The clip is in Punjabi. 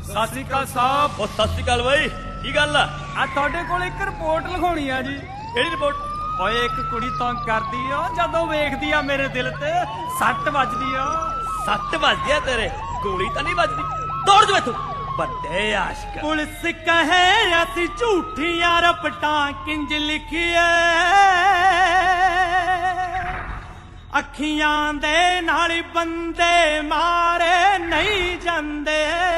ਸਤਿ ਸ਼੍ਰੀ ਅਕਾਲ ਸਾਹਿਬ। ਉਹ ਸਤਿ ਸ਼੍ਰੀ ਅਕਾਲ ਬਾਈ, ਕੀ ਗੱਲ ਆ? ਤੁਹਾਡੇ ਕੋਲ ਇੱਕ ਰਿਪੋਰਟ ਲਿਖਾਉਣੀ ਆ ਜੀ। ਕਿਹੜੀ ਰਿਪੋਰਟ? ਓਏ ਇੱਕ ਕੁੜੀ ਤੰਗ ਕਰਦੀ ਆ, ਜਦੋਂ ਵੇਖਦੀ ਆ ਮੇਰੇ ਦਿਲ ਤੇ ਸੱਟ ਵੱਜਦੀ ਆ। ਸੱਟ ਵੱਜਦੀ ਆ ਤੇਰੇ? ਗੋਲੀ ਤਾਂ ਨਹੀਂ ਵੱਜਦੀ। ਦੌੜ ਜਾ ਇੱਥੋਂ, ਵੱਡੇ ਆਸ਼ਕ। ਪੁਲਿਸ ਕਹੇ ਅਸੀਂ ਝੂਠੀਆਂ ਰਪਟਾਂ ਕਿੰਜ ਲਿਖੀਏ, ਅੱਖੀਆਂ ਦੇ ਨਾਲ ਬੰਦੇ ਮਾਰੇ ਨਹੀਂ ਜਾਂਦੇ।